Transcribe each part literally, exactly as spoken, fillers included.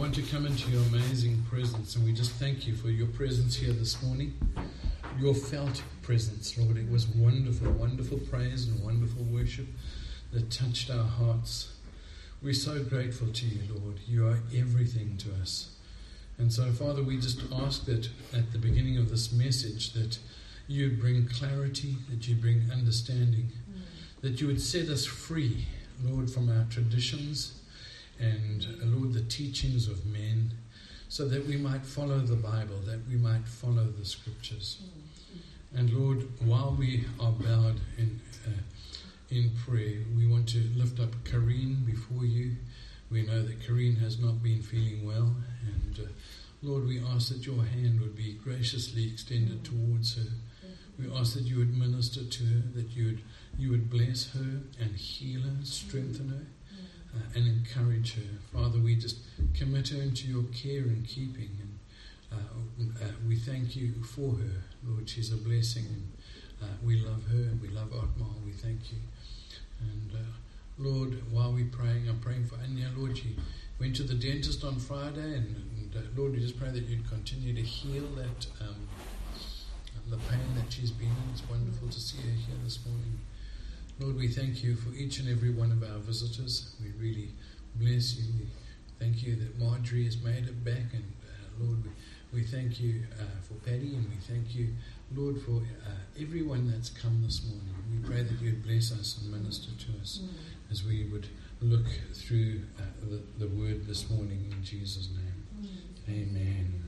want to come into your amazing presence, and we just thank you for your presence here this morning, your felt presence, Lord. It was wonderful, wonderful praise and wonderful worship that touched our hearts. We're so grateful to you, Lord. You are everything to us. And so, Father, we just ask that at the beginning of this message that you would bring clarity, that you bring understanding, mm. that you would set us free, Lord, from our traditions and, uh, Lord, the teachings of men, so that we might follow the Bible, that we might follow the Scriptures. Mm. And, Lord, while we are bowed in, uh, in prayer, we want to lift up Kareen before you. We know that Kareen has not been feeling well, and uh, Lord, we ask that your hand would be graciously extended towards her. We ask that you would minister to her, that you would you would bless her and heal her, strengthen her, uh, and encourage her. Father, we just commit her into your care and keeping, and uh, uh, we thank you for her, Lord. She's a blessing, and uh, we love her, and we love Otmar. We thank you. And uh, Lord, while we're praying, I'm praying for Anya. Lord, she went to the dentist on Friday, and, and uh, Lord, we just pray that you'd continue to heal that um, the pain that she's been in. It's wonderful to see her here this morning. Lord, we thank you for each and every one of our visitors. We really bless you. We thank you that Marjorie has made it back, and uh, Lord, we, we thank you uh, for Paddy, and we thank you, Lord, for uh, everyone that's come this morning. We pray that you'd bless us and minister to us mm. as we would look through uh, the, the word this morning in Jesus' name. Mm. Amen.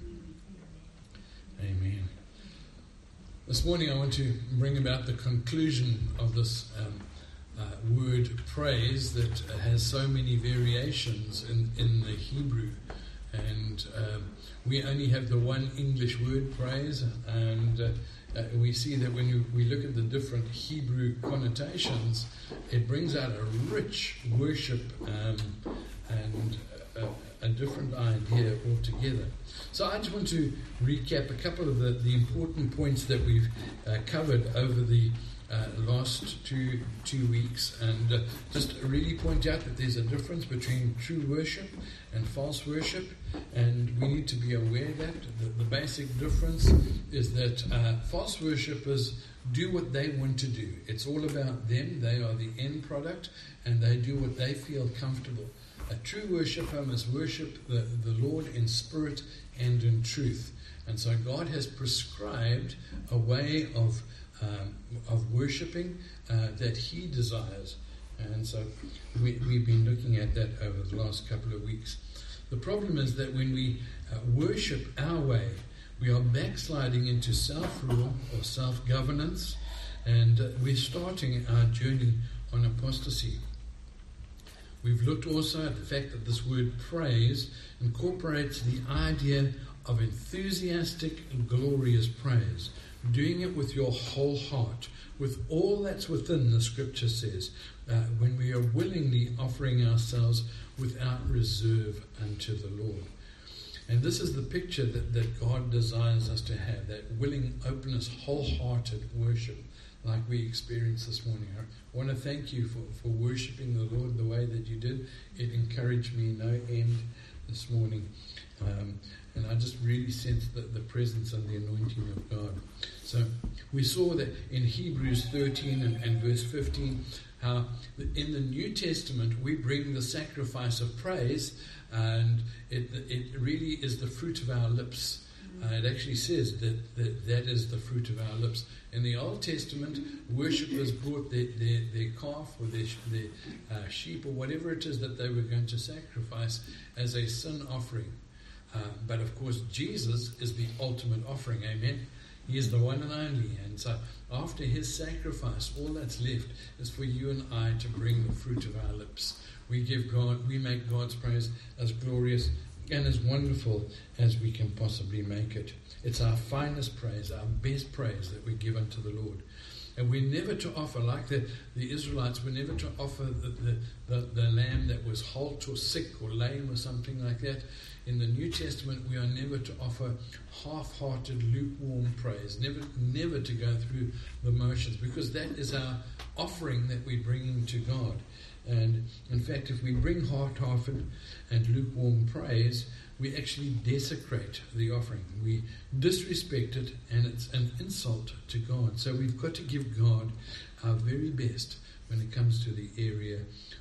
Amen. This morning I want to bring about the conclusion of this um, uh, word praise that uh, has so many variations in, in the Hebrew. And um, we only have the one English word, praise, and uh, uh, we see that when you, we look at the different Hebrew connotations, it brings out a rich worship um, and a, a different idea altogether. So I just want to recap a couple of the, the important points that we've uh, covered over the uh, last two two weeks, and uh, just really point out that there's a difference between true worship and false worship, and we need to be aware of that. The, the basic difference is that uh, false worshippers do what they want to do. It's all about them. They are the end product, and they do what they feel comfortable. A true worshipper must worship the, the Lord in spirit and in truth. And so God has prescribed a way of um, of worshipping uh, that he desires. And so we, we've been looking at that over the last couple of weeks. The problem is that when we uh, worship our way, we are backsliding into self-rule or self-governance, and uh, we're starting our journey on apostasy. We've looked also at the fact that this word praise incorporates the idea of enthusiastic and glorious praise, doing it with your whole heart, with all that's within, the scripture says, uh, when we are willingly offering ourselves without reserve unto the Lord. And this is the picture that, that God desires us to have, that willing openness, wholehearted worship, like we experienced this morning. I want to thank you for, for worshiping the Lord the way that you did. It encouraged me no end this morning. Um, and I just really sensed the, the presence and the anointing of God. So we saw that in Hebrews thirteen and, and verse fifteen, how in the New Testament we bring the sacrifice of praise, and it, it really is the fruit of our lips. Uh, it actually says that, that that is the fruit of our lips. In the Old Testament, worshippers brought their, their, their calf or their, their uh, sheep or whatever it is that they were going to sacrifice as a sin offering. Uh, but of course, Jesus is the ultimate offering. Amen. He is the one and only. And so after his sacrifice, all that's left is for you and I to bring the fruit of our lips. We give God, we make God's praise as glorious and as wonderful as we can possibly make it. It's our finest praise, our best praise that we give unto the Lord. And we're never to offer, like the, the Israelites, we're never to offer the, the, the, the lamb that was halt or sick or lame or something like that. In the New Testament, we are never to offer half-hearted, lukewarm praise, never never to go through the motions, because that is our offering that we bring to God. And in fact, if we bring half-hearted and lukewarm praise, we actually desecrate the offering. We disrespect it, and it's an insult to God. So we've got to give God our very best when it comes to the area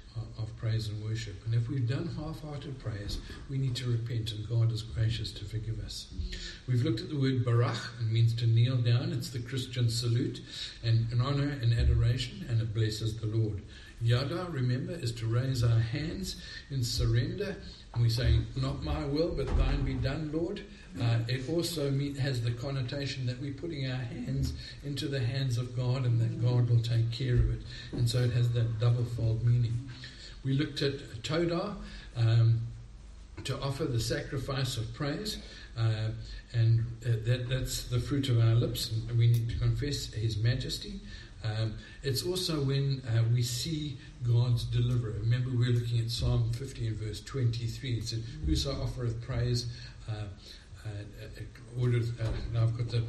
of praise and worship. And if we've done half-hearted praise, we need to repent, and God is gracious to forgive us. We've looked at the word barach. It means to kneel down. It's the Christian salute and an honor and adoration, and it blesses the Lord. Yada, remember, is to raise our hands in surrender, and we say, not my will, but thine be done, Lord. Uh, it also mean, has the connotation that we're putting our hands into the hands of God, and that God will take care of it. And so it has that double-fold meaning. We looked at Todah, um, to offer the sacrifice of praise, uh, and uh, that, that's the fruit of our lips, and we need to confess His majesty. Um, it's also when uh, we see God's deliverer. Remember, we're looking at Psalm fifty and verse twenty-three. It said, whoso offereth praise, uh, uh, uh, ordereth, uh, now I've got the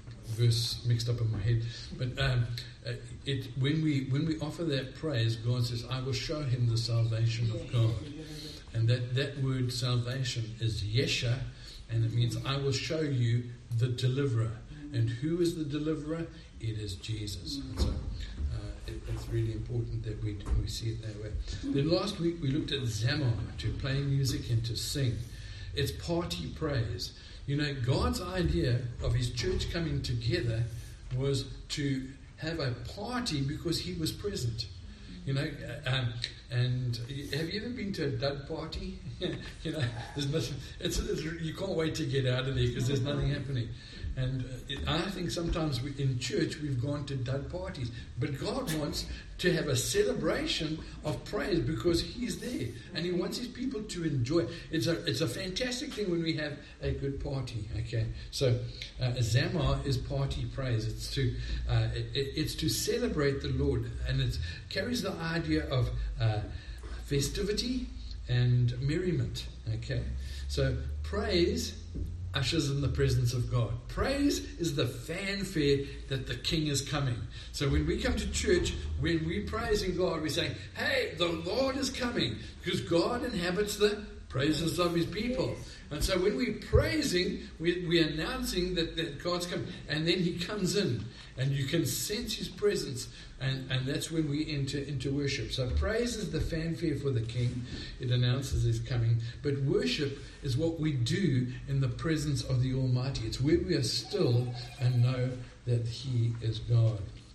verse mixed up in my head, but um, uh, it, when we when we offer that praise, God says, I will show him the salvation of God. And that, that word salvation is Yesha, and it means I will show you the deliverer. And who is the deliverer? It is Jesus. And so uh, it, it's really important that we, we see it that way. Then last week we looked at Zamar, to play music and to sing. It's party praise. You know, God's idea of His church coming together was to have a party because He was present. You know, um, and have you ever been to a dud party? You know, there's nothing. It's, it's you can't wait to get out of there because there's nothing happening. And uh, it, I think sometimes we, in church we've gone to dud parties, but God wants to have a celebration of praise because He's there, and He wants His people to enjoy. It's a it's a fantastic thing when we have a good party. Okay, so uh, Zamar is party praise. It's to uh, it, it's to celebrate the Lord, and it carries the idea of uh, festivity and merriment. Okay, so praise ushers in the presence of God. Praise is the fanfare that the King is coming. So when we come to church, when we're praising God, we're saying, hey, the Lord is coming, because God inhabits the praises of His people. And so when we're praising, we're, we're announcing that, that God's coming. And then He comes in, and you can sense His presence. And, and that's when we enter into worship. So praise is the fanfare for the King. It announces His coming. But worship is what we do in the presence of the Almighty. It's where we are still and know that He is God.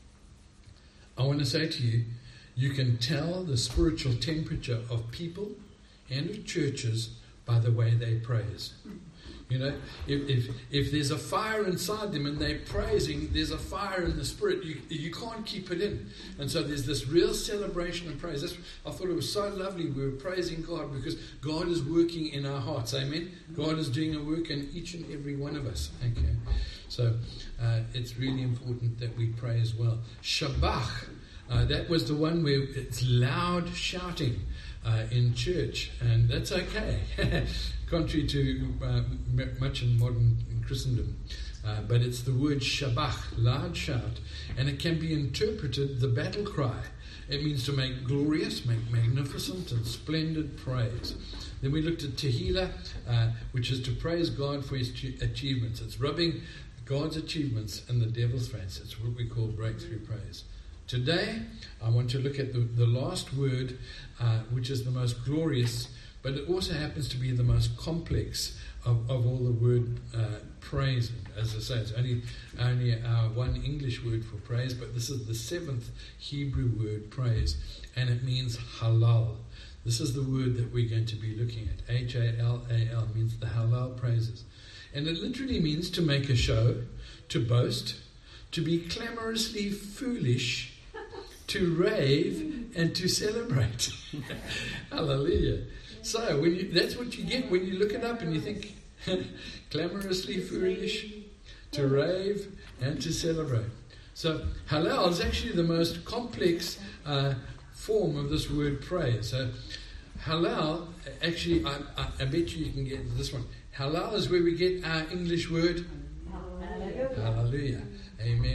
I want to say to you, you can tell the spiritual temperature of people and of churches by the way they praise. You know, if, if if there's a fire inside them and they're praising, there's a fire in the spirit. You you can't keep it in. And so there's this real celebration and praise. That's, I thought it was so lovely. We were praising God because God is working in our hearts. Amen? God is doing a work in each and every one of us. Okay. So uh, it's really important that we pray as well. Shabach, uh, that was the one where it's loud shouting uh, in church. And that's okay. Contrary to uh, much in modern Christendom. Uh, but it's the word shabach, loud shout, and it can be interpreted the battle cry. It means to make glorious, make magnificent and splendid praise. Then we looked at Tehillah, uh, which is to praise God for His achievements. It's rubbing God's achievements in the devil's face. It's what we call breakthrough praise. Today, I want to look at the, the last word, uh, which is the most glorious, but it also happens to be the most complex of, of all the word uh, praise. As I say, it's only, only our one English word for praise, but this is the seventh Hebrew word, praise, and it means halal. This is the word that we're going to be looking at. H A L A L means the halal praises. And it literally means to make a show, to boast, to be clamorously foolish, to rave, and to celebrate. Hallelujah. So when you, that's what you get when you look it up and you think, clamorously foolish, to rave, and to celebrate. So halal is actually the most complex uh, form of this word praise. So halal, actually, I, I, I bet you you can get this one. Halal is where we get our English word, hallelujah. Hallelujah. Amen.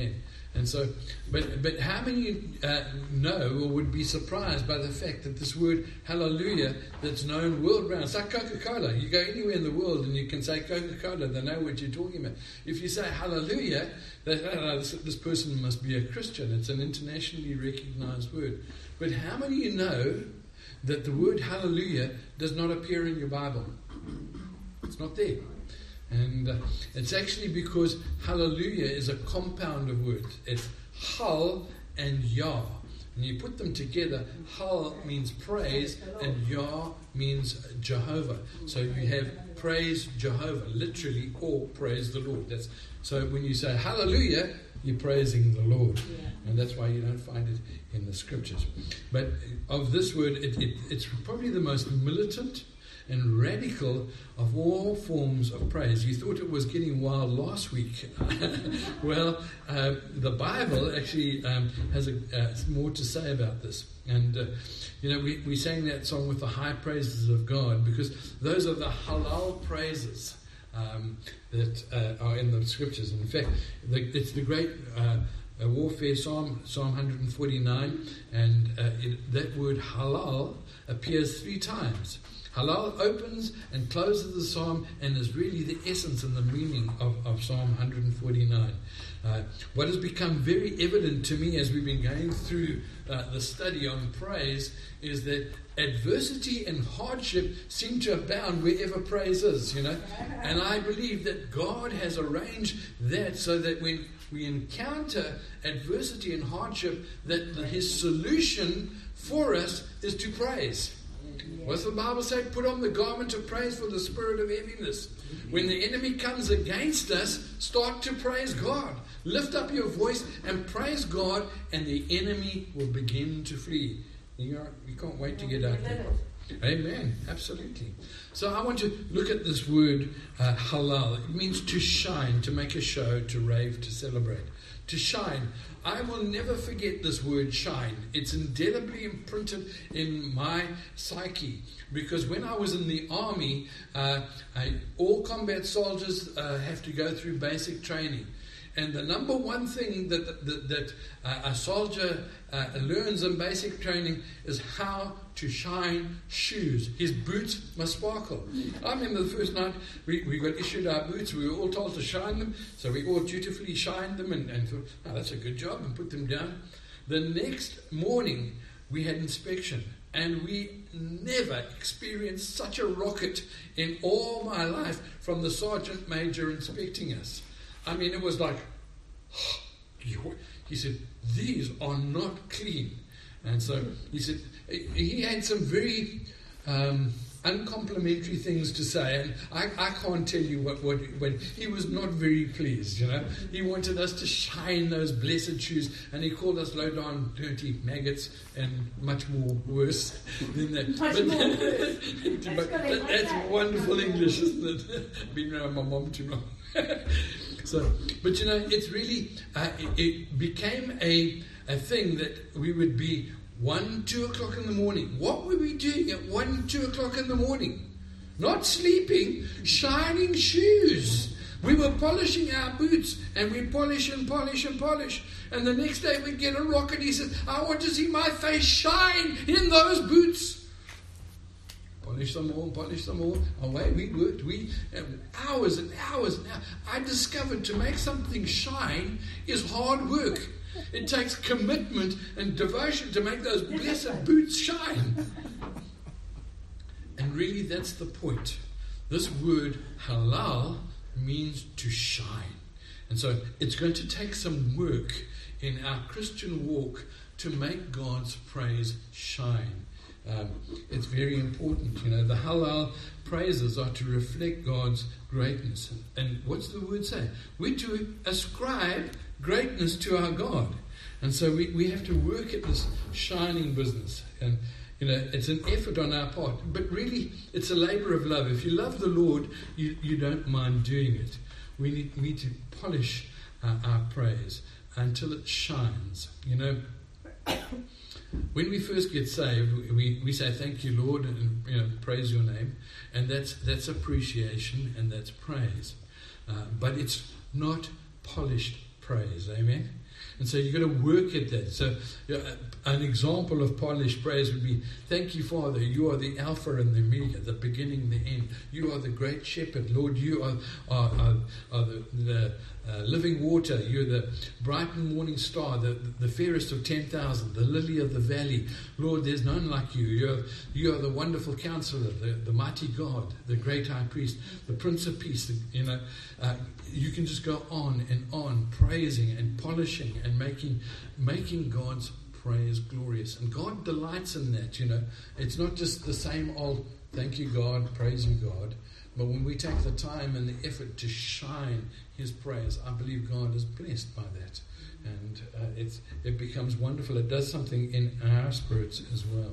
And so, but but how many uh, know or would be surprised by the fact that this word hallelujah that's known world round? It's like Coca-Cola. You go anywhere in the world and you can say Coca-Cola, they know what you're talking about. If you say hallelujah, they oh, no, this, this person must be a Christian. It's an internationally recognized word. But how many of you know that the word hallelujah does not appear in your Bible? It's not there. And uh, it's actually because hallelujah is a compound of words. It's hal and yah. And you put them together, hal means praise and yah means Jehovah. So you have praise Jehovah, literally, or praise the Lord. That's so when you say hallelujah, you're praising the Lord. And that's why you don't find it in the scriptures. But of this word, it, it, it's probably the most militant and radical of all forms of praise. You thought it was getting wild last week. Well, uh, the Bible actually um, has a, uh, more to say about this. And, uh, you know, we, we sang that song with the high praises of God because those are the halal praises um, that uh, are in the scriptures. In fact, the, it's the great uh, uh, warfare psalm, Psalm one forty-nine, and uh, it, that word halal appears three times. Halal opens and closes the psalm and is really the essence and the meaning of, of Psalm one forty-nine. Uh, what has become very evident to me as we've been going through uh, the study on praise is that adversity and hardship seem to abound wherever praise is, you know. And I believe that God has arranged that so that when we encounter adversity and hardship, that the, His solution for us is to praise. What's the Bible say? Put on the garment of praise for the spirit of heaviness. When the enemy comes against us, start to praise God. Lift up your voice and praise God, and the enemy will begin to flee. You know, you can't wait to get out there. Amen. Absolutely. So I want to look at this word uh, halal. It means to shine, to make a show, to rave, to celebrate. To shine. I will never forget this word shine. It's indelibly imprinted in my psyche. Because when I was in the army, uh, I, all combat soldiers uh, have to go through basic training. And the number one thing that that, that uh, a soldier uh, learns in basic training is how to shine shoes. His boots must sparkle. I remember the first night we, we got issued our boots. We were all told to shine them. So we all dutifully shined them and, and thought, oh, that's a good job, and put them down. The next morning we had inspection. And we never experienced such a rocket in all my life from the sergeant major inspecting us. I mean, it was like, he said, these are not clean. And so he said, he had some very um, uncomplimentary things to say. And I, I can't tell you what, what, what, he was not very pleased, you know. He wanted us to shine those blessed shoes. And he called us low down, dirty maggots, and much more worse than that. Much but, more worse. but that, that's wonderful English, isn't it? Been around my mom too long. So, but you know, it's really, uh, it, it became a, a thing that we would be one, two o'clock in the morning. What were we doing at one, two o'clock in the morning? Not sleeping, shining shoes. We were polishing our boots, and we polish and polish and polish. And the next day we'd get a rocket. He says, I want to see my face shine in those boots. Polish them all, polish them all. Away we worked. We hours and hours and hours. I discovered to make something shine is hard work. It takes commitment and devotion to make those blessed boots shine. And really, that's the point. This word halal means to shine. And so it's going to take some work in our Christian walk to make God's praise shine. Um, it's very important, you know. The halal praises are to reflect God's greatness. And, and what's the word say? We're to ascribe greatness to our God. And so we, we have to work at this shining business. And, you know, it's an effort on our part. But really, it's a labor of love. If you love the Lord, you, you don't mind doing it. We need, we need to polish uh, our praise until it shines, you know. When we first get saved, we, we say, thank you, Lord, and you know, praise your name. And that's that's appreciation and that's praise. Uh, but it's not polished praise, amen? And so you've got to work at that. So you know, an example of polished praise would be, thank you, Father, you are the Alpha and the Omega, the beginning and the end. You are the great shepherd. Lord, you are, are, are, are the, the uh, living water. You're the bright and morning star, the, the fairest of ten thousand, the lily of the valley. Lord, there's none like you. You're, you are the wonderful counselor, the, the mighty God, the great high priest, the Prince of Peace. The, you know, uh, you can just go on and on, praising and polishing and making making God's praise glorious. And God delights in that, you know. It's not just the same old, thank you, God, praise you, God. But when we take the time and the effort to shine his praise, I believe God is blessed by that. And uh, it's, it becomes wonderful. It does something in our spirits as well.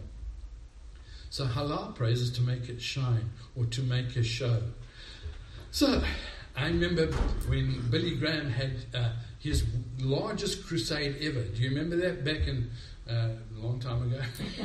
So halal praise is to make it shine or to make a show. So I remember when Billy Graham had uh, his largest crusade ever. Do you remember that? Back in uh, a long time ago.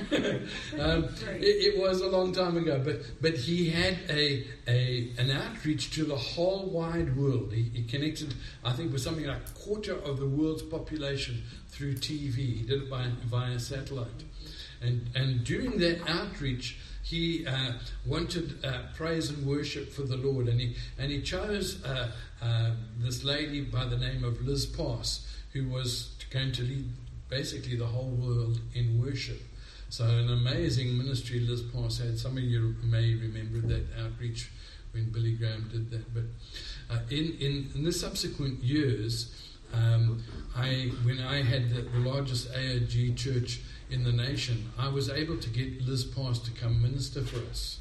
um, it, it was a long time ago, but but he had a a an outreach to the whole wide world. He, he connected, I think, with something like a quarter of the world's population through T V. He did it by, via satellite, and and during that outreach, he uh, wanted uh, praise and worship for the Lord, and he and he chose uh, uh, this lady by the name of Liz Pass, who was going to lead basically the whole world in worship. So an amazing ministry Liz Pass had. Some of you may remember that outreach when Billy Graham did that. But uh, in, in in the subsequent years, um, I when I had the, the largest A O G church in the nation, I was able to get Liz Pass to come minister for us.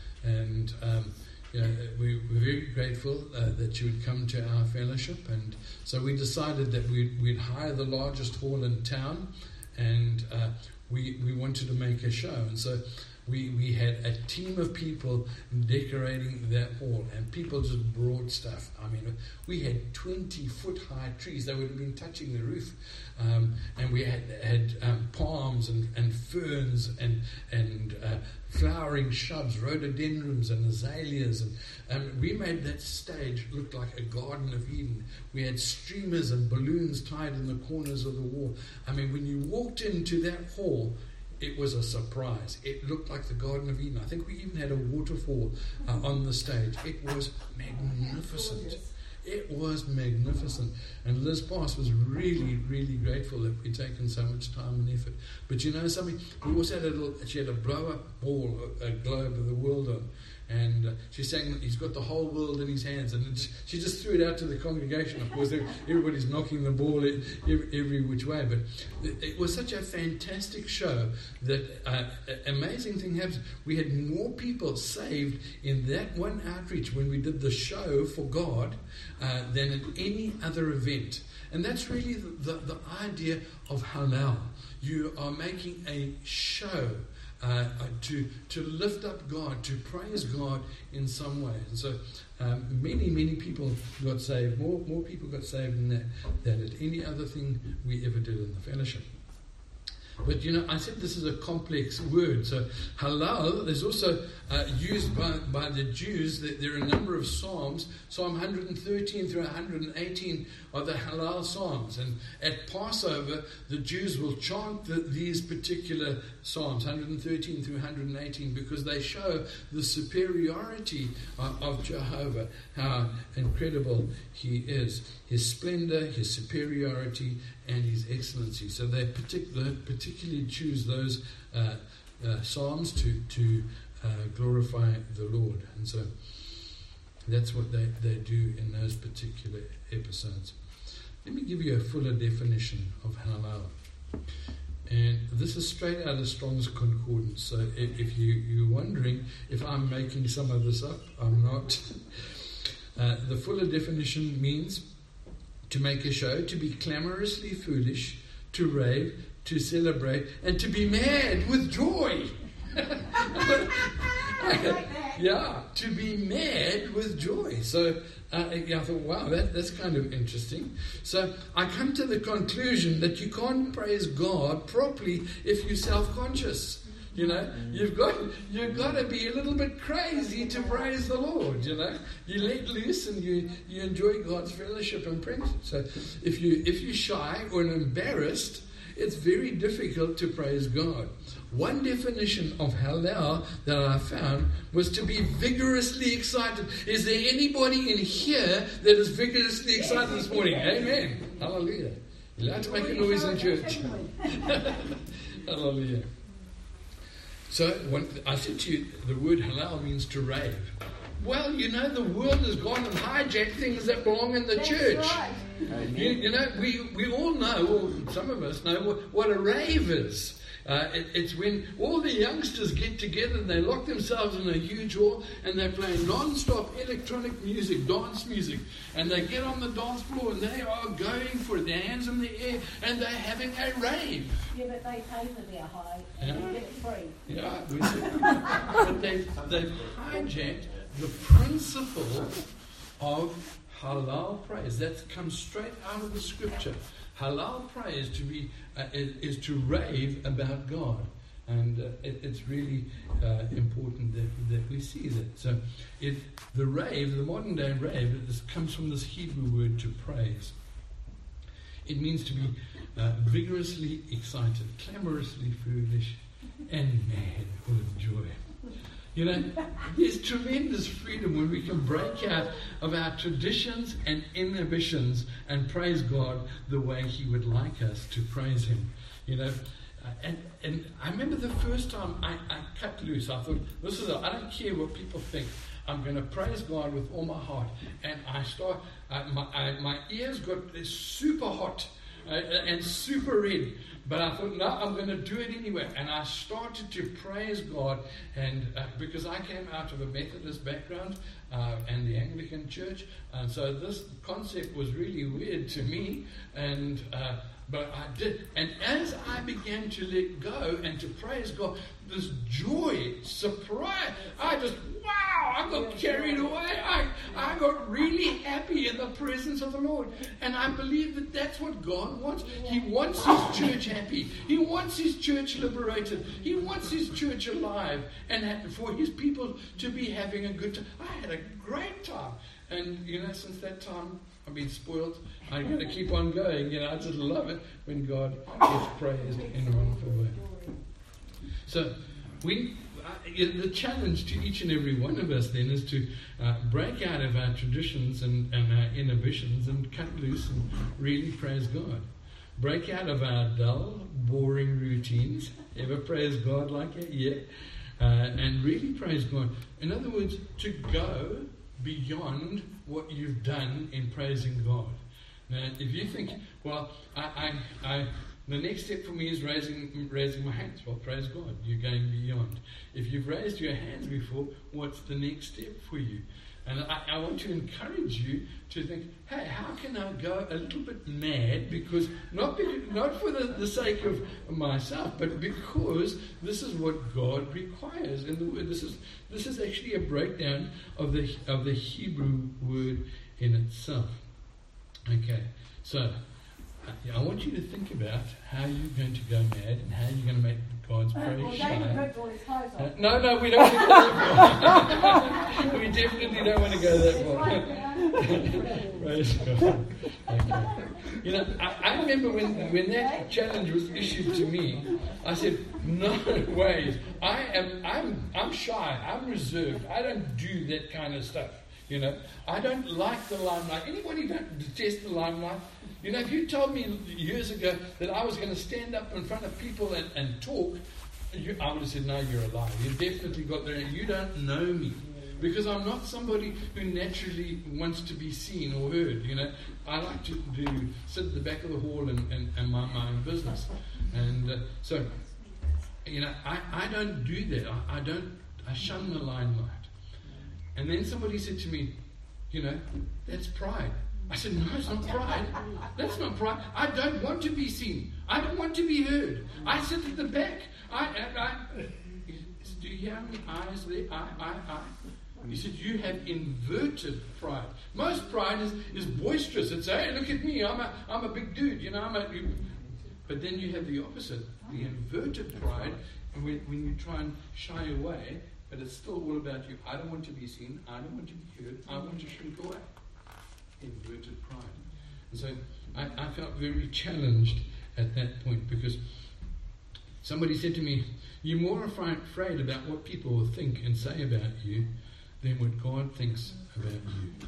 And um, you know, we were very grateful uh, that she would come to our fellowship. And so we decided that we'd, we'd hire the largest hall in town, and uh, we, we wanted to make a show. And so we, we had a team of people decorating that hall, and people just brought stuff. I mean, we had twenty-foot-high trees. They would have been touching the roof. Um, and we had, had um, palms and, and ferns and and uh, flowering shrubs, rhododendrons and azaleas. And um, we made that stage look like a Garden of Eden. We had streamers and balloons tied in the corners of the wall. I mean, when you walked into that hall, it was a surprise. It looked like the Garden of Eden. I think we even had a waterfall uh, on the stage. It was magnificent. It was magnificent. And Liz Pass was really, really grateful that we'd taken so much time and effort. But you know something? We also had a little, she had a blow-up ball, a, a globe of the world on. And uh, she's saying he's got the whole world in his hands. And it, she just threw it out to the congregation. Of course, everybody's knocking the ball every, every which way. But it, it was such a fantastic show that uh, an amazing thing happened. We had more people saved in that one outreach when we did the show for God uh, than at any other event. And that's really the, the, the idea of halal. You are making a show. Uh, to to lift up God, to praise God in some way. And so um, many, many people got saved. More more people got saved than that, than at any other thing we ever did in the fellowship. But, you know, I said this is a complex word. So halal is also uh, used by, by the Jews. There are a number of psalms. Psalm one thirteen through one eighteen are the halal psalms. And at Passover, the Jews will chant the, these particular psalms, one thirteen through one eighteen, because they show the superiority uh, of Jehovah, how incredible he is, his splendor, his superiority, and his excellency. So they particular, particularly choose those uh, uh, psalms to, to uh, glorify the Lord. And so that's what they, they do in those particular episodes. Let me give you a fuller definition of halal. And this is straight out of Strong's Concordance. So if, if you, you're wondering if I'm making some of this up, I'm not. Uh, the fuller definition means to make a show, to be clamorously foolish, to rave, to celebrate, and to be mad with joy. Yeah, to be mad with joy. So uh, I thought, wow, that, that's kind of interesting. So I come to the conclusion that you can't praise God properly if you're self-conscious. You know, you've got you've got to be a little bit crazy to praise the Lord. You know, you let loose and you, you enjoy God's fellowship and praise. So, if you if you're shy or embarrassed, it's very difficult to praise God. One definition of Hallel that I found was to be vigorously excited. Is there anybody in here that is vigorously excited this morning? Amen. Hallelujah. You're allowed to make a noise in church. Hallelujah. So when I said to you, the word Hallel means to rave. Well, you know, the world has gone and hijacked things that belong in the That's church. Right. You, you know, we, we all know, or some of us know, what, what a rave is. Uh, it, it's when all the youngsters get together and they lock themselves in a huge hall and they play non-stop electronic music, dance music, and they get on the dance floor and they are going for it, their hands in the air, and they're having a rave. Yeah, but they pay for their high and yeah. get it free. Yeah, but they, they've hijacked the principle of Hallel praise. That comes straight out of the scripture. Hallel praise to be uh, is, is to rave about God, and uh, it, it's really uh, important that, that we see that. So, it the rave, the modern day rave, it comes from this Hebrew word to praise. It means to be uh, vigorously excited, clamorously foolish, and mad with joy. You know, there's tremendous freedom when we can break out of our traditions and inhibitions and praise God the way He would like us to praise Him. You know, uh, and and I remember the first time I, I cut loose. I thought, this is a, I don't care what people think. I'm going to praise God with all my heart. And I start, uh, my I, my ears got super hot uh, and super red. But I thought, no, I'm going to do it anyway. And I started to praise God. And uh, because I came out of a Methodist background uh, and the Anglican church. And so this concept was really weird to me. And uh, but I did. And as I began to let go and to praise God, this joy, surprise, I just, wow, I got carried away. I, I got really happy in the presence of the Lord. And I believe that that's what God wants. He wants His church happy. He wants His church liberated. He wants His church alive. And for His people to be having a good time. I had a great time. And, you know, since that time, I've been spoiled. I'm going to keep on going. You know, I just love it when God gets praised in a wonderful way. So, we, uh, the challenge to each and every one of us then is to uh, break out of our traditions and, and our inhibitions and cut loose and really praise God. Break out of our dull, boring routines. Ever praise God like that? Yeah. Uh, and really praise God. In other words, to go beyond what you've done in praising God. Now, if you think, well, I, I, I, the next step for me is raising raising my hands. Well, praise God, you're going beyond. If you've raised your hands before, what's the next step for you? And I, I want to encourage you to think, hey, how can I go a little bit mad? Because not be, not for the, the sake of myself, but because this is what God requires. And the, this is this is actually a breakdown of the of the Hebrew word in itself. Okay, so I want you to think about how you're going to go mad and how you're going to make God's praise well, shine. Uh, no, no, we don't want to go that far. We definitely don't want to go that far. Praise God. Okay. You know, I, I remember when, when that challenge was issued to me, I said, no ways. I am, I'm, I'm shy. I'm reserved. I don't do that kind of stuff. You know, I don't like the limelight. Anybody don't detest the limelight? You know, if you told me years ago that I was going to stand up in front of people and, and talk, you, I would have said, no, you're a liar. You definitely got there. You don't know me. Because I'm not somebody who naturally wants to be seen or heard, you know. I like to do, sit at the back of the hall and, and, and mind my own business. And uh, so, you know, I, I don't do that. I, I don't, I shun the limelight. And then somebody said to me, you know, that's pride. I said, no, it's not pride. That's not pride. I don't want to be seen. I don't want to be heard. I sit at the back. I, I, I do you hear how many eyes there? I, I, I. He said, you have inverted pride. Most pride is, is boisterous. It's, hey, look at me. I'm a, I'm a big dude. You know, I'm a... But then you have the opposite. The inverted pride and when, when you try and shy away, but it's still all about you. I don't want to be seen. I don't want to be heard. I want to shrink away. Inverted pride. And so I, I felt very challenged at that point, because somebody said to me, you're more afraid about what people will think and say about you than what God thinks about you.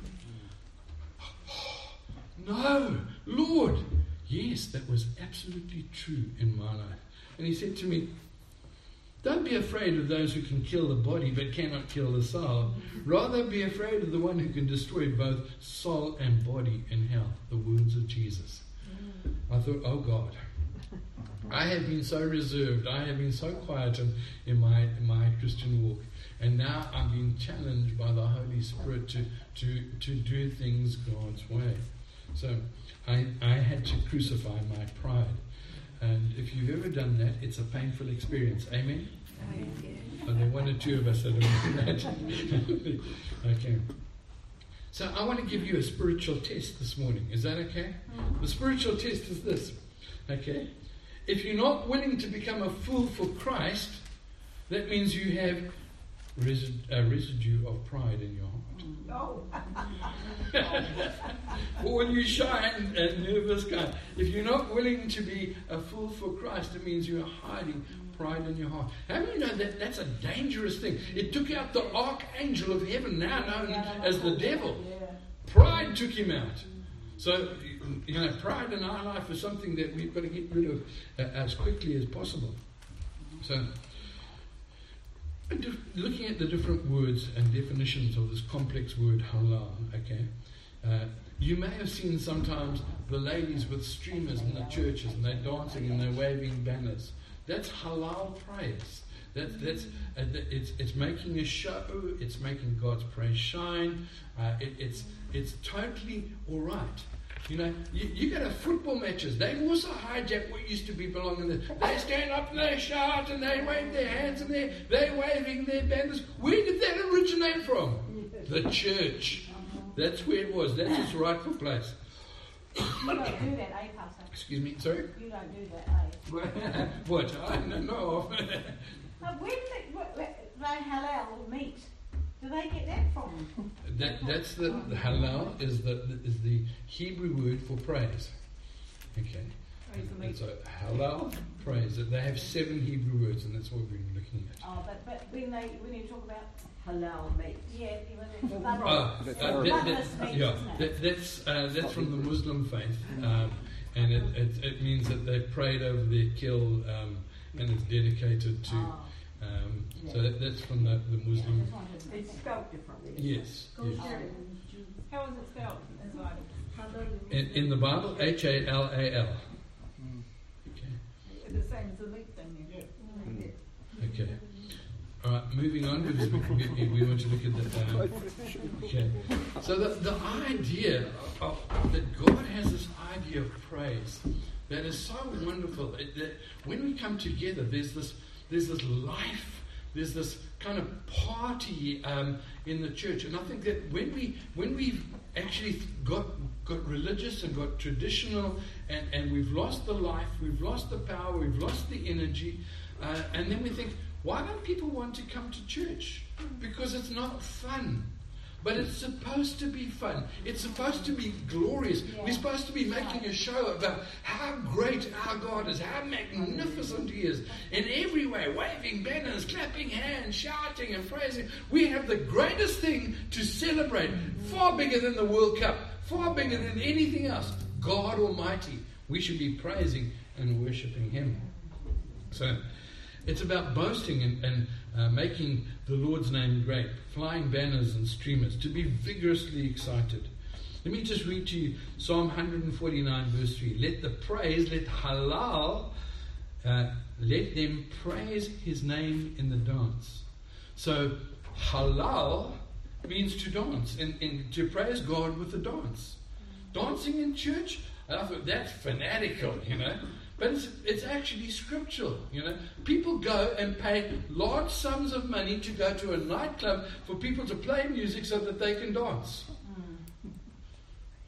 No, Lord. Yes, that was absolutely true in my life. And he said to me, don't be afraid of those who can kill the body but cannot kill the soul. Rather be afraid of the one who can destroy both soul and body in hell. The words of Jesus. I thought, oh God, I have been so reserved. I have been so quiet in, in my in my Christian walk. And now I'm being challenged by the Holy Spirit to, to, to do things God's way. So I, I had to crucify my pride. And if you've ever done that, it's a painful experience. Amen? Amen. Are there one or two of us that have done that? Okay. So I want to give you a spiritual test this morning. Is that okay? The spiritual test is this. Okay? If you're not willing to become a fool for Christ, that means you have resid- a residue of pride in your heart. No. For all you shy and, and nervous guys, if you're not willing to be a fool for Christ, it means you're hiding pride in your heart. How do you know that that's a dangerous thing? It took out the archangel of heaven, now known as the devil. Pride took him out. So, you know, pride in our life is something that we've got to get rid of uh, as quickly as possible. So, looking at the different words and definitions of this complex word halal, okay, uh, you may have seen sometimes the ladies with streamers in the churches and they're dancing and they're waving banners. That's halal praise. That, that's uh, it's it's making a show. It's making God's praise shine. Uh, it, it's it's totally all right. You know, you, you go to football matches. They also hijack what used to be belonging there. They stand up and they shout and they wave their hands and they're, they're waving their banners. Where did that originate from? The church. That's where it was. That's its rightful place. You don't do that, eh, Pastor? Excuse me, sorry? You don't do that, eh? What? I don't know. Uh, where do they, what, they halal meat? Do they get that from? That, that's the, the halal is the is the Hebrew word for praise. Okay. And so halal, praise. They have seven Hebrew words, and that's what we've been looking at. Oh, but, but when they when you talk about halal meat, yeah, when it's uh, uh, that, that, yeah, that, that's uh, that's from the Muslim faith, um, and it, it it means that they prayed over their kill, um, and it's dedicated to. Oh. Um, yeah. So that, that's from the, the Muslim. It's spelled differently. Yes. yes. How is it spelled in the Bible? In, in the Bible, H A L A L. Okay. The same as the meat thing. Yeah. Okay. All right, moving on because we, we, we want to look at the. Um, okay. So the, the idea of, of that God has this idea of praise that is so wonderful. It, that when we come together, there's this. There's this life, there's this kind of party um, in the church, and I think that when we when we've actually got got religious and got traditional, and, and we've lost the life, we've lost the power, we've lost the energy, uh, and then we think, why don't people want to come to church? Because it's not fun. But it's supposed to be fun. It's supposed to be glorious. Yeah. We're supposed to be making a show about how great our God is, how magnificent He is. In every way, waving banners, clapping hands, shouting and praising. We have the greatest thing to celebrate, far bigger than the World Cup, far bigger than anything else. God Almighty. We should be praising and worshipping Him. So, it's about boasting and, and uh, making the Lord's name great, flying banners and streamers, to be vigorously excited. Let me just read to you Psalm one forty-nine verse three. Let the praise, let halal, uh, let them praise His name in the dance. So halal means to dance, and, and to praise God with the dance. Dancing in church, I thought that's fanatical, you know. But it's, it's actually scriptural, you know. People go and pay large sums of money to go to a nightclub for people to play music so that they can dance.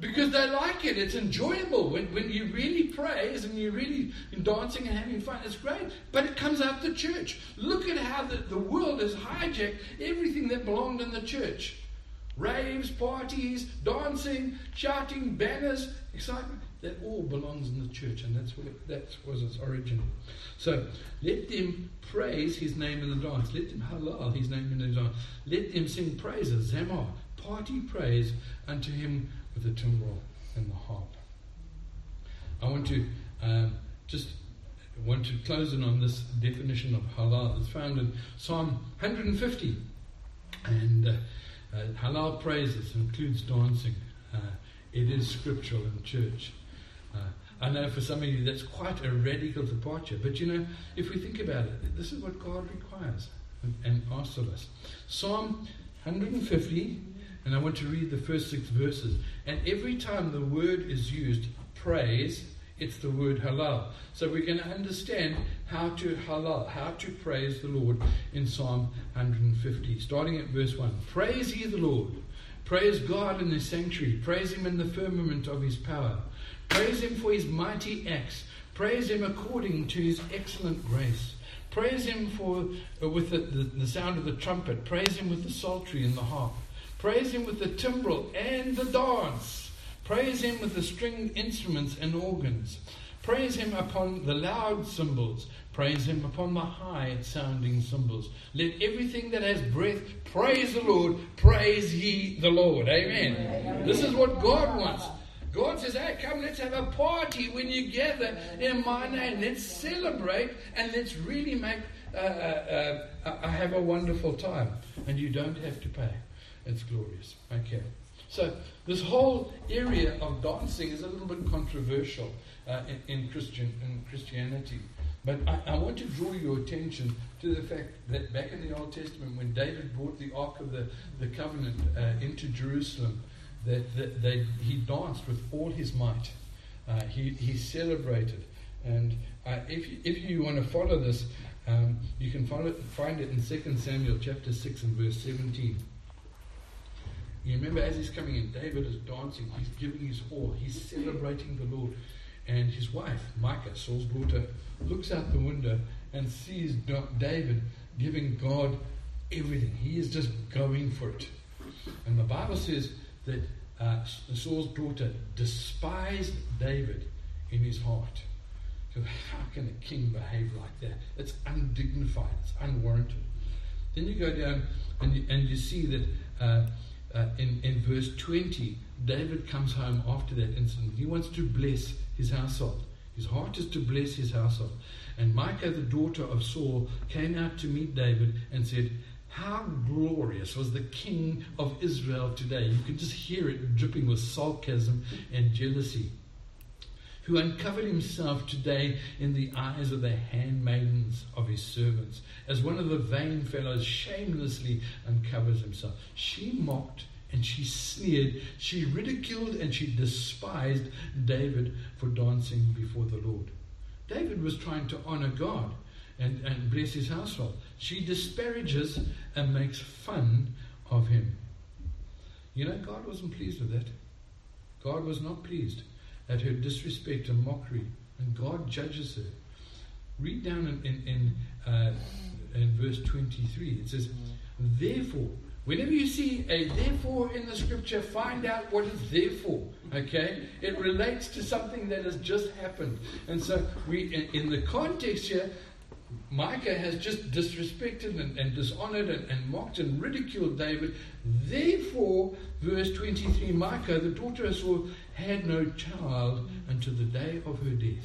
Because they like it. It's enjoyable. When, when you really praise and you're really dancing and having fun, it's great. But it comes out the church. Look at how the, the world has hijacked everything that belonged in the church. Raves, parties, dancing, shouting, banners, excitement. That all belongs in the church, and that's what it, that was its origin. So let them praise his name in the dance. Let them halal his name in the dance. Let them sing praises, zamar, party praise unto him with the timbrel and the harp. I want to um, just want to close in on this definition of halal. It's found in Psalm one hundred fifty, and uh, uh, halal praises includes dancing. Uh, it is scriptural in church. Uh, I know for some of you that's quite a radical departure, but you know, if we think about it, this is what God requires and, and asks of us. Psalm one hundred fifty, and I want to read the first six verses. And every time the word is used, praise, it's the word halal. So we're going to understand how to halal, how to praise the Lord in Psalm one hundred fifty, starting at verse one. Praise ye the Lord. Praise God in his sanctuary. Praise him in the firmament of his power. Praise him for his mighty acts. Praise him according to his excellent grace. Praise him for uh, with the, the, the sound of the trumpet. Praise him with the psaltery and the harp. Praise him with the timbrel and the dance. Praise him with the stringed instruments and organs. Praise him upon the loud cymbals. Praise him upon the high-sounding cymbals. Let everything that has breath praise the Lord. Praise ye the Lord. Amen. Amen. This is what God wants. God says, hey, come, let's have a party when you gather in my name. Let's celebrate and let's really make uh, uh, uh, have a wonderful time. And you don't have to pay. It's glorious. Okay. So this whole area of dancing is a little bit controversial uh, in, in Christian in Christianity. But I, I want to draw your attention to the fact that back in the Old Testament, when David brought the Ark of the, the Covenant uh, into Jerusalem, that, that they, he danced with all his might. Uh, he, he celebrated. And uh, if, you, if you want to follow this, um, you can follow, find it in Second Samuel chapter six and verse seventeen. You remember as he's coming in, David is dancing, he's giving his all, he's celebrating the Lord. And his wife, Micah, Saul's daughter, looks out the window and sees David giving God everything. He is just going for it. And the Bible says that uh, Saul's daughter despised David in his heart. So how can a king behave like that? It's undignified. It's unwarranted. Then you go down and you, and you see that uh, uh, in, in verse twenty, David comes home after that incident. He wants to bless his household. His heart is to bless his household. And Micah, the daughter of Saul, came out to meet David and said, how glorious was the king of Israel today. You can just hear it dripping with sarcasm and jealousy. Who uncovered himself today in the eyes of the handmaidens of his servants, as one of the vain fellows shamelessly uncovers himself. She mocked and she sneered, she ridiculed and she despised David for dancing before the Lord. David was trying to honor God and, and bless his household. She disparages and makes fun of him. You know, God wasn't pleased with that. God was not pleased at her disrespect and mockery, and God judges her. Read down in, in, in, uh, in verse twenty-three. It says, therefore, whenever you see a therefore in the scripture, find out what it's there for. Okay? It relates to something that has just happened. And so we, in, in the context here, Micah has just disrespected and, and dishonored and, and mocked and ridiculed David. Therefore, verse twenty-three, Micah, the daughter of Saul, had no child until the day of her death.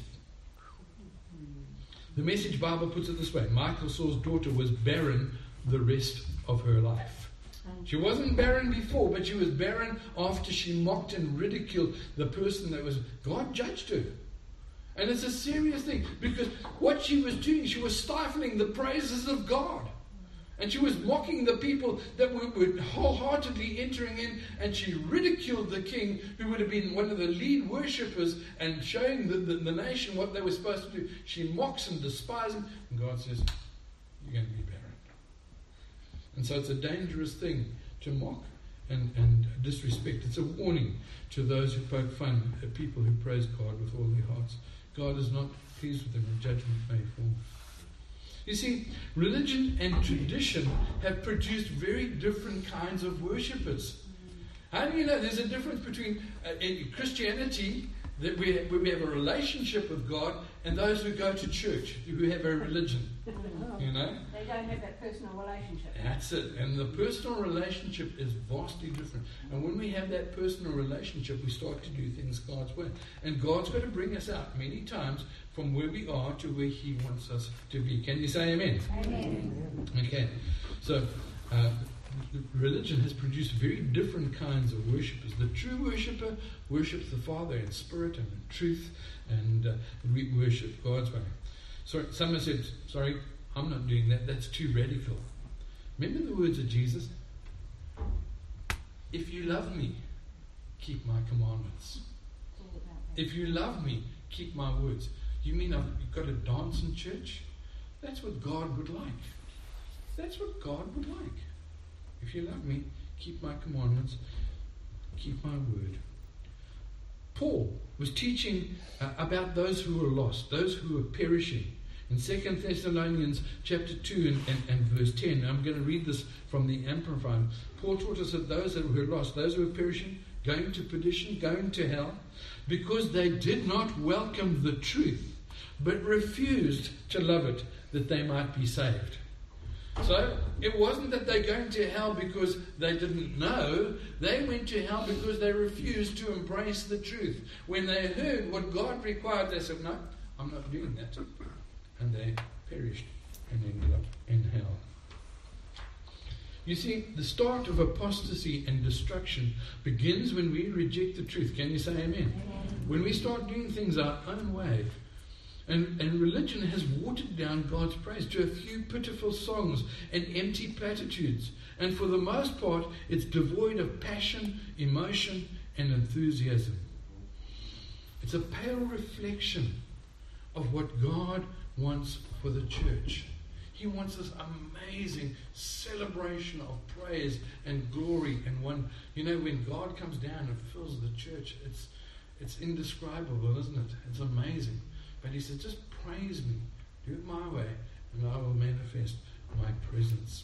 The Message Bible puts it this way. Micah, Saul's daughter, was barren the rest of her life. She wasn't barren before, but she was barren after she mocked and ridiculed the person that was... God judged her. And it's a serious thing, because what she was doing, she was stifling the praises of God. And she was mocking the people that were, were wholeheartedly entering in, and she ridiculed the king, who would have been one of the lead worshippers and showing the, the, the nation what they were supposed to do. She mocks and despises him, and God says, you're going to be barren. And so it's a dangerous thing to mock and, and disrespect. It's a warning to those who poke fun at people who praise God with all their hearts. God is not pleased with them, and judgment may fall. You see, religion and tradition have produced very different kinds of worshippers. How do you know there's a difference between uh, in Christianity, that we have, where we have a relationship with God, and those who go to church, who have a religion? You know? They don't have that personal relationship. That's it. And the personal relationship is vastly different. And when we have that personal relationship, we start to do things God's way. And God's got to bring us out many times from where we are to where He wants us to be. Can you say amen? Amen. Okay. So, uh, religion has produced very different kinds of worshippers. The true worshipper worships the Father in spirit and in truth, and uh, we worship God's way. Sorry, someone said, sorry, I'm not doing that. That's too radical. Remember the words of Jesus? If you love me, keep my commandments. If you love me, keep my words. You mean I've you've got to dance in church? That's what God would like. That's what God would like. If you love me, keep my commandments, keep my word. Paul was teaching uh, about those who were lost, those who were perishing. In Second Thessalonians chapter two and, and, and verse ten, I'm going to read this from the Amplified. Paul taught us that those that were lost, those who were perishing, going to perdition, going to hell, because they did not welcome the truth, but refused to love it, that they might be saved. So it wasn't that they're going to hell because they didn't know. They went to hell because they refused to embrace the truth. When they heard what God required, they said, no, I'm not doing that. And they perished and ended up in hell. You see, the start of apostasy and destruction begins when we reject the truth. Can you say amen? Amen. When we start doing things our own way. And, and religion has watered down God's praise to a few pitiful songs and empty platitudes. And for the most part, it's devoid of passion, emotion, and enthusiasm. It's a pale reflection of what God wants for the church. He wants this amazing celebration of praise and glory. And one, you know, when God comes down and fills the church, it's it's indescribable, isn't it? It's amazing. But he said, just praise me, do it my way, and I will manifest my presence.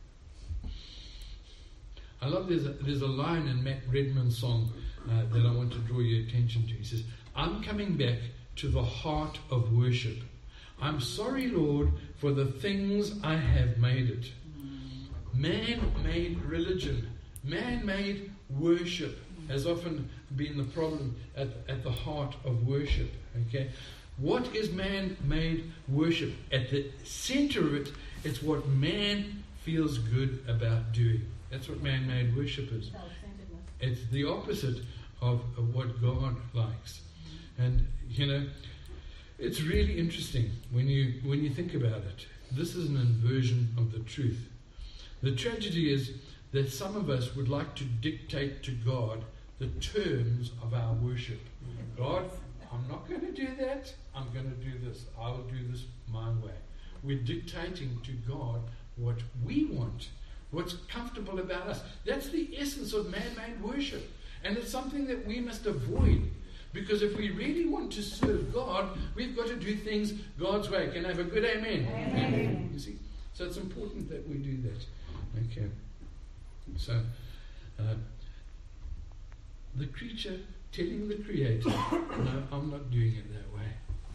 I love there's a, there's a line in Matt Redman's song uh, that I want to draw your attention to. He says, I'm coming back to the heart of worship. I'm sorry, Lord, for the things I have made it. Man-made religion, man-made worship has often been the problem at, at the heart of worship. Okay, what is man-made worship? At the center of it, it's what man feels good about doing. That's what man-made worship is. It's the opposite of, of what God likes. And, you know, it's really interesting when you when you think about it. This is an inversion of the truth. The tragedy is that some of us would like to dictate to God the terms of our worship. God, I'm not going to do that. I'm going to do this. I will do this my way. We're dictating to God what we want, what's comfortable about us. That's the essence of man-made worship. And it's something that we must avoid. Because if we really want to serve God, we've got to do things God's way. Can I have a good amen? Amen. Amen. You see? So it's important that we do that. Okay. So, uh, the creature telling the Creator, no, I'm not doing it that way.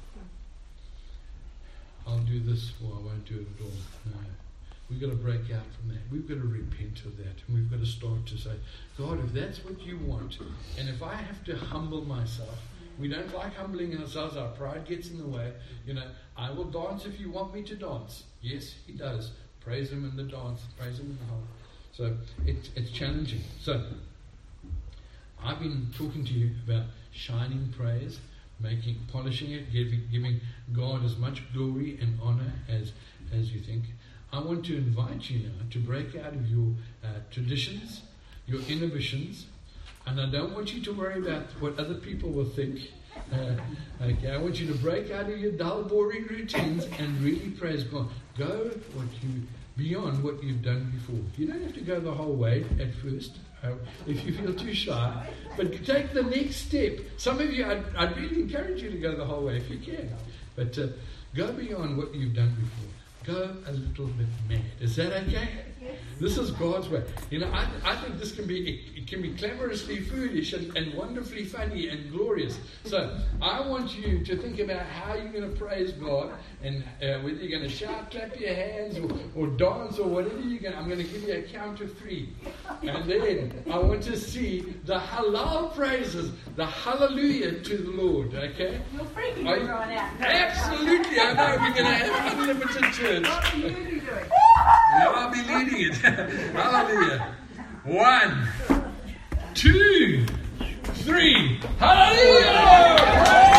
I'll do this or I won't do it at all. No. We've got to break out from that. We've got to repent of that. And we've got to start to say, God, if that's what you want, and if I have to humble myself, we don't like humbling ourselves. Our pride gets in the way. You know, I will dance if you want me to dance. Yes, he does. Praise him in the dance. Praise him in the whole. So it's, it's challenging. So I've been talking to you about shining praise, making, polishing it, giving, giving God as much glory and honor as, as you think. I want to invite you now to break out of your uh, traditions, your inhibitions, and I don't want you to worry about what other people will think. Uh, okay, I want you to break out of your dull, boring routines and really praise God. Go what you beyond what you've done before. You don't have to go the whole way at first, uh, if you feel too shy. But take the next step. Some of you, I'd, I'd really encourage you to go the whole way if you can. But uh, go beyond what you've done before. Go a little bit mad. Is that okay? Yes. This is God's way. You know, I, I think this can be it, it can be clamorously foolish and, and wonderfully funny and glorious. So I want you to think about how you're going to praise God, and uh, whether you're going to shout, clap your hands, or, or dance, or whatever you're going to. I'm going to give you a count of three. And then I want to see the halal praises, the hallelujah to the Lord. Okay? You're freaking me right out. Absolutely. I know. We're going to have unlimited church. What will you be doing? I'll be leading it. Hallelujah. One, two, three. Hallelujah!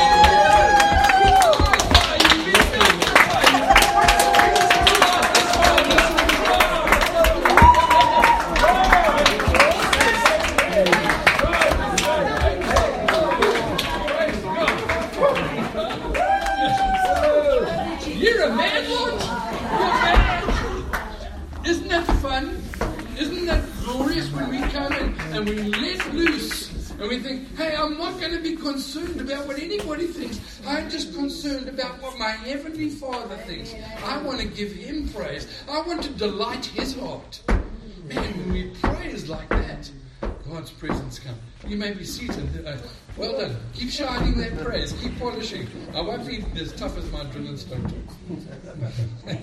You're a man, Lord. Isn't that fun? Isn't that glorious when we come in and we let loose and we think, hey, I'm not going to be concerned about what anybody thinks. I'm just concerned about what my Heavenly Father thinks. I want to give Him praise. I want to delight His heart. Man, when we praise like that, God's presence comes. You may be seated. Uh, well done. Keep shining that praise. Keep polishing. I won't be as tough as my drill and stone talk.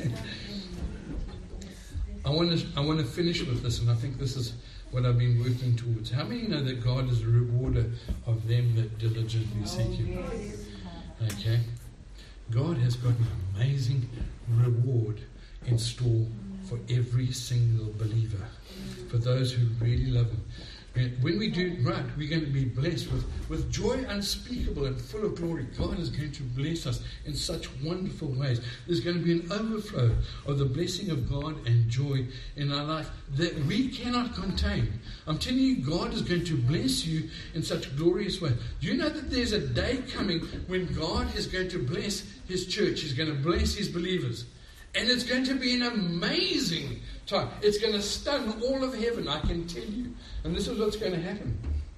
I want to I want to finish with this, and I think this is what I've been working towards. How many know that God is a rewarder of them that diligently seek Him? Okay? God has got an amazing reward in store for every single believer, for those who really love Him. When we do right, we're going to be blessed with, with joy unspeakable and full of glory. God is going to bless us in such wonderful ways. There's going to be an overflow of the blessing of God and joy in our life that we cannot contain. I'm telling you, God is going to bless you in such glorious ways. Do you know that there's a day coming when God is going to bless His church? He's going to bless His believers. And it's going to be an amazing time. It's going to stun all of heaven, I can tell you. And this is what's going to happen.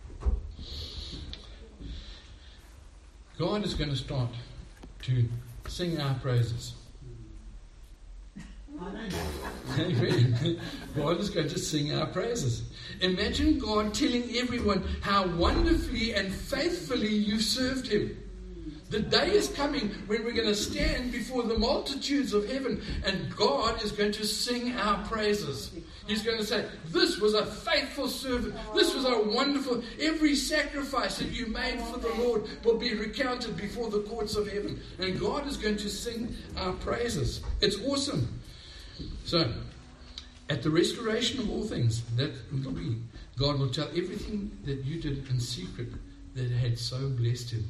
God is going to start to sing our praises. Amen. God is going to sing our praises. Imagine God telling everyone how wonderfully and faithfully you served Him. The day is coming when we're going to stand before the multitudes of heaven and God is going to sing our praises. He's going to say, this was a faithful servant. This was a wonderful, every sacrifice that you made for the Lord will be recounted before the courts of heaven. And God is going to sing our praises. It's awesome. So, at the restoration of all things, that will be, God will tell everything that you did in secret that had so blessed Him.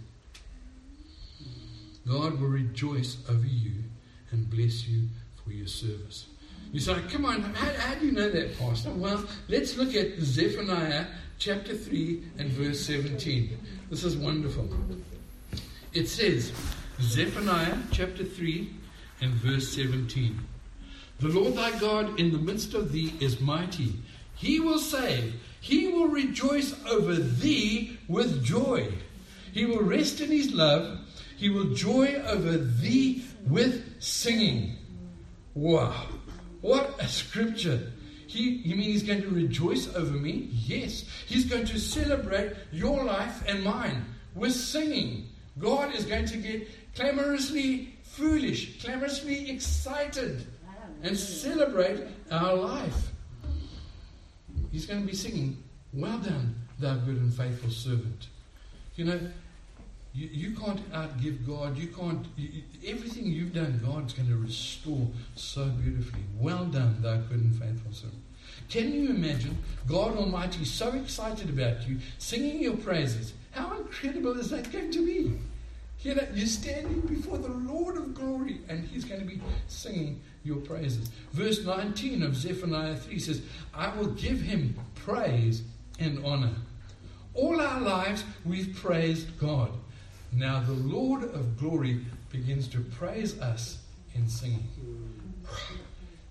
God will rejoice over you and bless you for your service. You say, come on, how, how do you know that, Pastor? Well, let's look at Zephaniah chapter three and verse seventeen. This is wonderful. It says, Zephaniah chapter three and verse seventeen. The Lord thy God in the midst of thee is mighty. He will save. He will rejoice over thee with joy. He will rest in His love. He will joy over thee with singing. Wow. What a scripture. He, you mean He's going to rejoice over me? Yes. He's going to celebrate your life and mine with singing. God is going to get clamorously foolish, clamorously excited and celebrate our life. He's going to be singing, well done, thou good and faithful servant. You know, You, you can't outgive God. You can't. You, everything you've done, God's going to restore so beautifully. Well done, thou good and faithful servant. Can you imagine God Almighty so excited about you, singing your praises? How incredible is that going to be? You know, you're standing before the Lord of glory, and He's going to be singing your praises. Verse nineteen of Zephaniah three says, I will give Him praise and honor. All our lives, we've praised God. Now the Lord of glory begins to praise us in singing.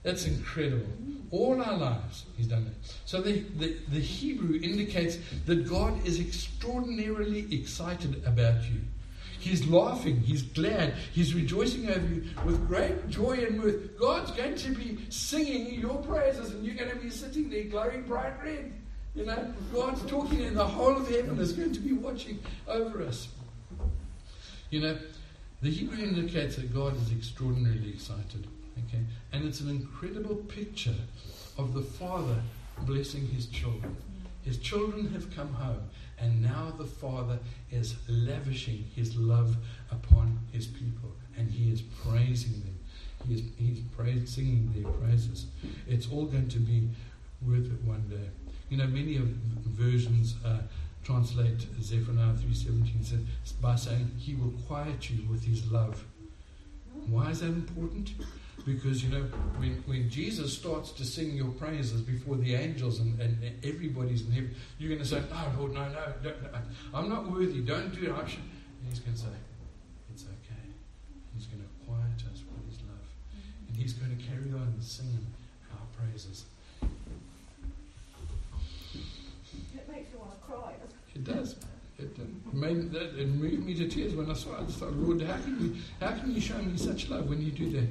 That's incredible. All our lives, He's done that. So the, the, the Hebrew indicates that God is extraordinarily excited about you. He's laughing, He's glad, He's rejoicing over you with great joy and mirth. God's going to be singing your praises, and you're going to be sitting there glowing bright red. You know, God's talking, and the whole of heaven is going to be watching over us. You know, the Hebrew indicates that God is extraordinarily excited. Okay, and it's an incredible picture of the Father blessing His children. His children have come home, and now the Father is lavishing His love upon His people, and He is praising them. He is He's praise, singing their praises. It's all going to be worth it one day. You know, many of versions uh, translate Zephaniah three seventeen by saying He will quiet you with His love. Why is that important? Because, you know, when, when Jesus starts to sing your praises before the angels and, and everybody's in heaven, you're going to say, "No, Lord, no, no, don't, no, I'm not worthy, don't do it." I should. And He's going to say, "It's okay." He's going to quiet us with His love. And He's going to carry on singing our praises. It makes you want to cry. It does. It, it, made, that, it moved me to tears when I saw it. I thought, "Lord, how can you, how can you show me such love when you do that?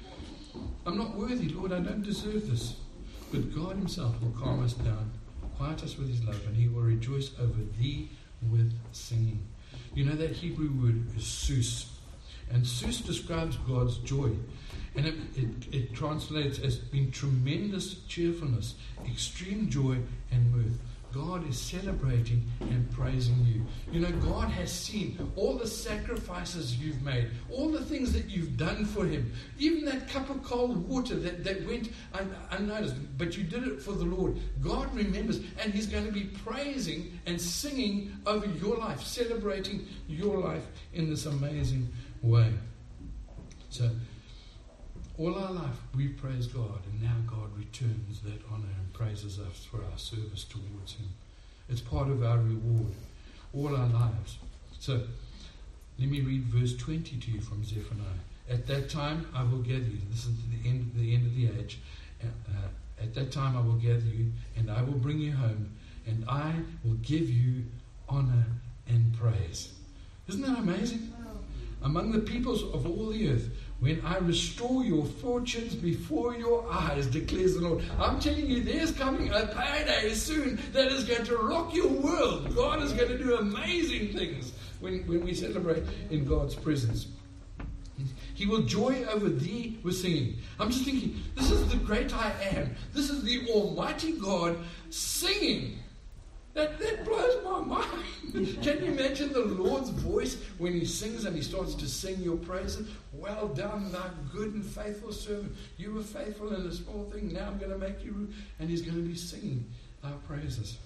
I'm not worthy, Lord, I don't deserve this." But God Himself will calm us down, quiet us with His love, and He will rejoice over thee with singing. You know, that Hebrew word is sus. And sus describes God's joy. And it, it, it translates as being tremendous cheerfulness, extreme joy and mirth. God is celebrating and praising you. You know, God has seen all the sacrifices you've made, all the things that you've done for Him, even that cup of cold water that, that went un- unnoticed, but you did it for the Lord. God remembers, and He's going to be praising and singing over your life, celebrating your life in this amazing way. So, all our life we praise God, and now God returns that honor and praises us for our service towards Him. It's part of our reward, all our lives. So, let me read verse twenty to you from Zephaniah. "At that time I will gather you." This is the end, the end of the age. Uh, "At that time I will gather you, and I will bring you home, and I will give you honor and praise." Isn't that amazing? "Among the peoples of all the earth, when I restore your fortunes before your eyes, declares the Lord." I'm telling you, there's coming a payday soon that is going to rock your world. God is going to do amazing things when, when we celebrate in God's presence. "He will joy over thee with singing." I'm just thinking, this is the great I am. This is the Almighty God singing. That, that blows my mind. Can you imagine the Lord's voice when He sings and He starts to sing your praises? "Well done, thou good and faithful servant. You were faithful in a small thing. Now I'm going to make you..." And He's going to be singing our praises.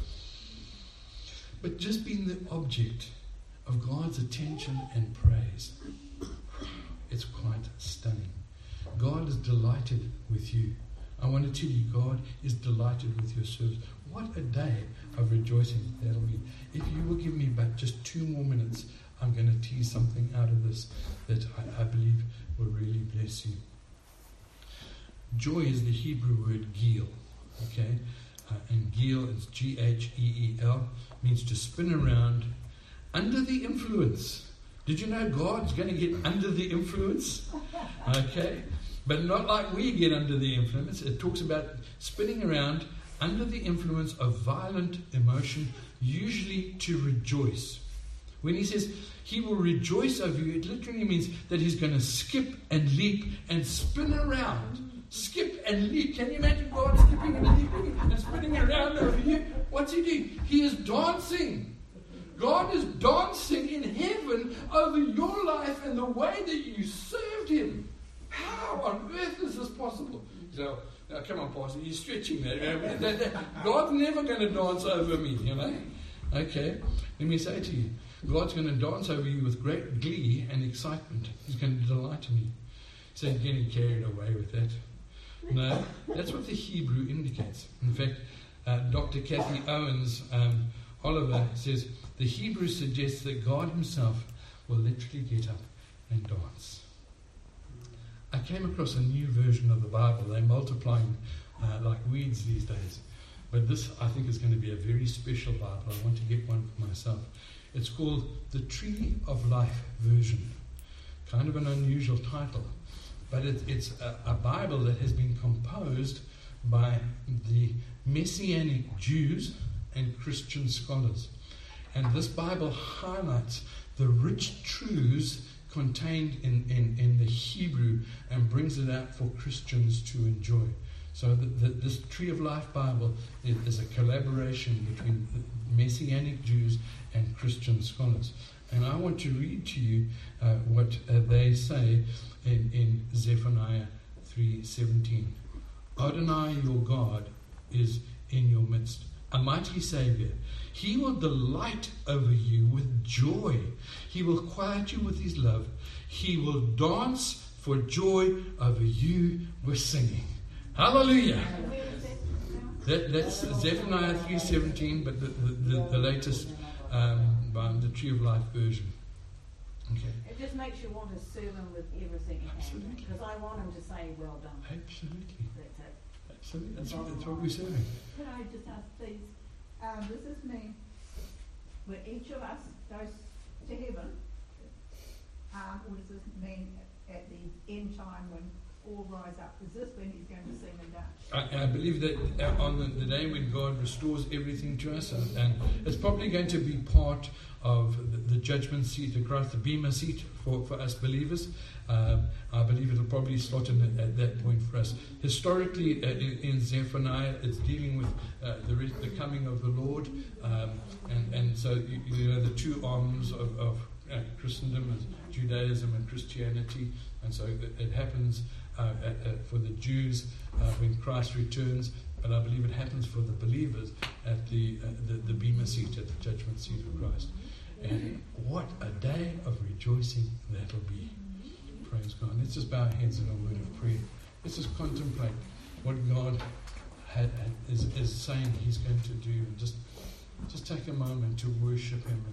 But just being the object of God's attention and praise, it's quite stunning. God is delighted with you. I want to tell you, God is delighted with your service. What a day of rejoicing that'll be. If you will give me back just two more minutes, I'm going to tease something out of this that I, I believe will really bless you. Joy is the Hebrew word geel, okay? Uh, and geel is G H E E L, means to spin around under the influence. Did you know God's going to get under the influence? Okay? But not like we get under the influence. It talks about spinning around under the influence of violent emotion, usually to rejoice. When He says He will rejoice over you, it literally means that He's going to skip and leap and spin around. Skip and leap. Can you imagine God skipping and leaping and spinning around over you? What's He doing? He is dancing. God is dancing in heaven over your life and the way that you served Him. How on earth is this possible? So, now, come on, Pastor, you're stretching that. God's never going to dance over me, you know. Okay, let me say to you, God's going to dance over you with great glee and excitement. He's going to delight in you. So you're getting carried away with that. No, that's what the Hebrew indicates. In fact, uh, Doctor Kathy Owens um, Oliver says, the Hebrew suggests that God Himself will literally get up and dance. I came across a new version of the Bible. They're multiplying uh, like weeds these days. But this, I think, is going to be a very special Bible. I want to get one for myself. It's called the Tree of Life version. Kind of an unusual title. But it, it's a, a Bible that has been composed by the Messianic Jews and Christian scholars. And this Bible highlights the rich truths contained in, in, in the Hebrew and brings it out for Christians to enjoy. So the, the, this Tree of Life Bible is, is a collaboration between Messianic Jews and Christian scholars. And I want to read to you uh, what uh, they say in, in Zephaniah three seventeen. Adonai your God is in your midst, a mighty Savior. He will delight over you with joy. He will quiet you with his love. He will dance for joy over you with singing. Hallelujah. That, that's Zephaniah three seventeen, but the, the, the, the latest um, by the Tree of Life version. Okay. It just makes you want to serve him with everything you have. Because I want him to say, well done. Absolutely. That's it. Absolutely. That's, what, that's what we're serving. Can I just ask, please? Um, this is me. When each of us goes to heaven, um, what does this mean at, at the end time when all rise up? Is this when he's going to sing and dance? I, I believe that on the, the day when God restores everything to us, and, and it's probably going to be part of the, the judgment seat of Christ, the Bema seat for, for us believers. Um, I believe it'll probably slot in at, at that point for us. Historically, uh, in, in Zephaniah, it's dealing with uh, the, re- the coming of the Lord, um, and, and so you, you know the two arms of, of uh, Christendom is Judaism and Christianity, and so it, it happens uh, at, at, for the Jews uh, when Christ returns. But I believe it happens for the believers at the uh, the, the Bema seat, at the judgment seat of Christ. And what a day of rejoicing that'll be. Praise God. Let's just bow our heads in a word of prayer. Let's just contemplate what God had, had, is, is saying He's going to do. And just, just take a moment to worship Him.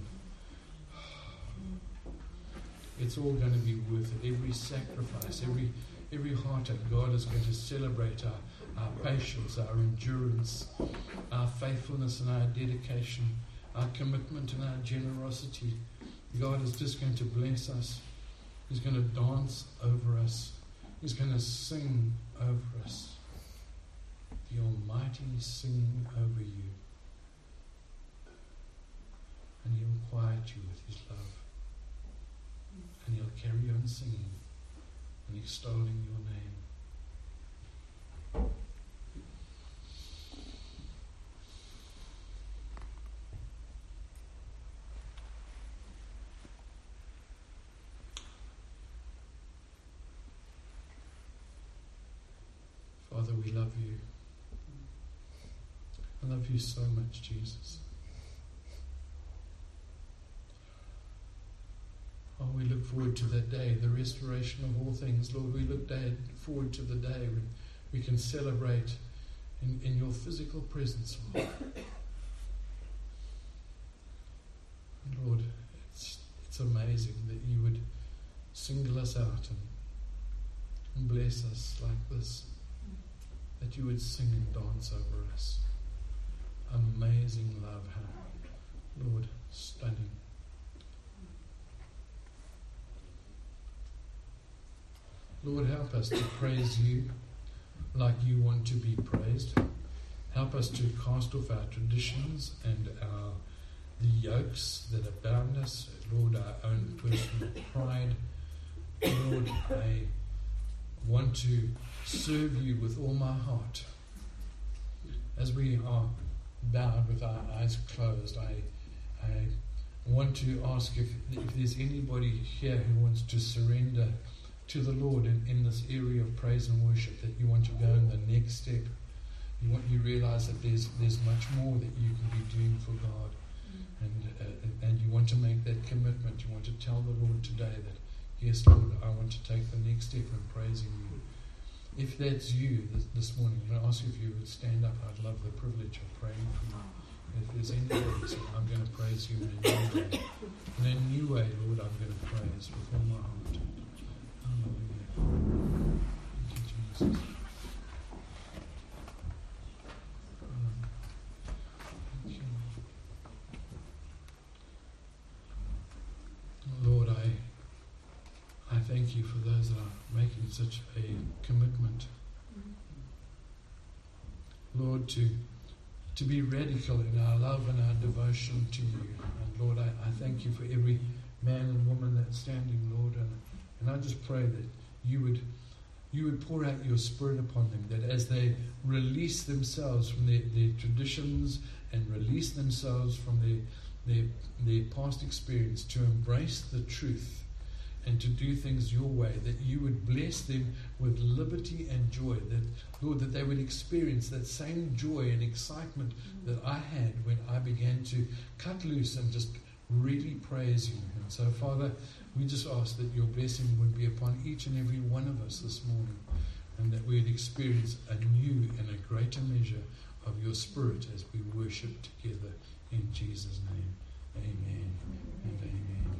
And it's all going to be worth it. Every sacrifice, every every heartache, God is going to celebrate our, our patience, our endurance, our faithfulness and our dedication, our commitment and our generosity. God is just going to bless us. He's going to dance over us. He's going to sing over us. The Almighty sing over you. And He'll quiet you with His love. And He'll carry on singing and extolling your name. Father, we love you. I love you so much, Jesus. Oh, we look forward to that day, the restoration of all things. Lord, we look day, forward to the day when we can celebrate in, in your physical presence, Lord. And Lord, it's, it's amazing that you would single us out and, and bless us like this. That you would sing and dance over us. Amazing love, how, Lord, stunning. Lord, help us to praise you like you want to be praised. Help us to cast off our traditions and our the yokes that have bound us. Lord, our own personal pride. Lord, I want to serve you with all my heart. As we are bowed with our eyes closed, I I want to ask if, if there's anybody here who wants to surrender to the Lord in, in this area of praise and worship, that you want to go in the next step. You want you realize that there's there's much more that you can be doing for God, and uh, and you want to make that commitment. You want to tell the Lord today that, yes, Lord, I want to take the next step in praising you. If that's you this, this morning, I'm going to ask you if you would stand up. I'd love the privilege of praying for you. If there's anybody saying, I'm going to praise you in a new way, in a new way, Lord, I'm going to praise with all my heart. Hallelujah. Jesus. Lord, I I thank you for those that are making such a commitment. Lord, to to be radical in our love and our devotion to you. And Lord, I, I thank you for every man and woman that's standing, Lord, and, and I just pray that you would you would pour out your Spirit upon them, that as they release themselves from their, their traditions and release themselves from their, their, their past experience to embrace the truth and to do things your way, that you would bless them with liberty and joy, that, Lord, that they would experience that same joy and excitement that I had when I began to cut loose and just really praise you. And so, Father, we just ask that your blessing would be upon each and every one of us this morning, and that we would experience a new and a greater measure of your Spirit as we worship together in Jesus' name. Amen and amen.